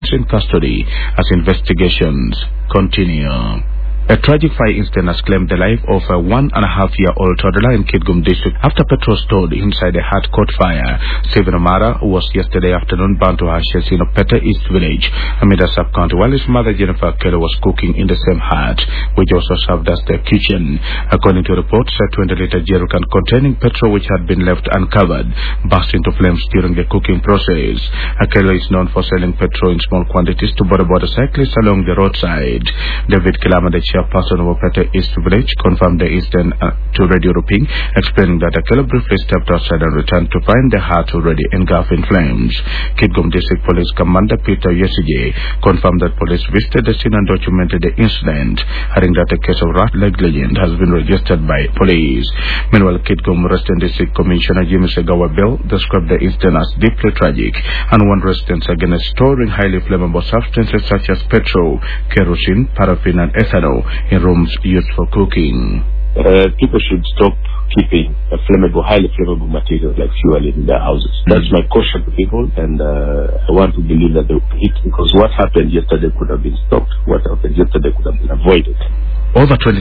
in custody as investigations continue. A tragic fire incident has claimed the life of a 1.5-year-old toddler in Kitgum district after petrol stored inside a hut caught fire. Stephen Omara was yesterday afternoon bound to her shells in Opeta East Village, Amida Sub-County, while his mother Jennifer Kelly was cooking in the same hut, which also served as their kitchen. According to reports, a 20-liter jerrycan containing petrol which had been left uncovered burst into flames during the cooking process. Kelly is known for selling petrol in small quantities to border cyclists along the roadside. David Kilama, the chairperson of Opeta East Village, confirmed the incident to Radio Ruping, explaining that Akela briefly stepped outside and returned to find the hut already engulfed in flames. Kitgum District Police Commander Peter Yesige confirmed that police visited the scene and documented the incident, adding that a case of rat leg legend has been registered by police. Meanwhile, Kitgum Western District Commissioner Jimmy Segawa Bell described the incident as deeply tragic and warned residents against storing highly flammable substances such as petrol, kerosene, paraffin and ethanol in rooms used for cooking. People should stop keeping highly flammable materials like fuel in their houses. That's my caution to people, and I want to believe that they will hit, because what happened yesterday could have been stopped. What happened yesterday could have been avoided. Over 20